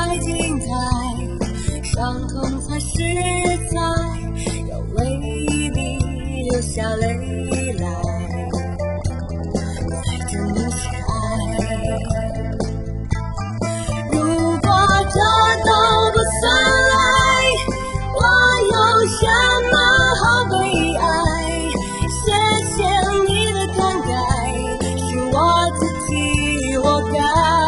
太精彩，伤痛才实在，要为你流下泪来，才证明是爱。如果这都不算爱，我有什么好悲哀？谢谢你的慷慨，是我自己活该。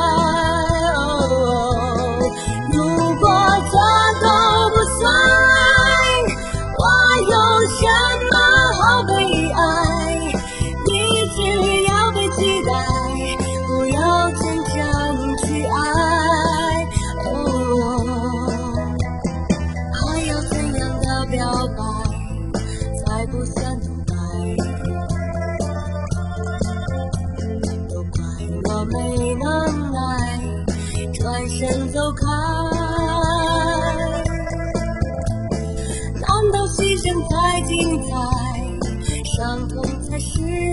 如果这都不算爱，我有什么好悲哀？你只要被期待，不要真正去爱。还要怎样的表白才不算独白？都怪我没能耐，转身走开。难道牺牲才精彩，伤痛才实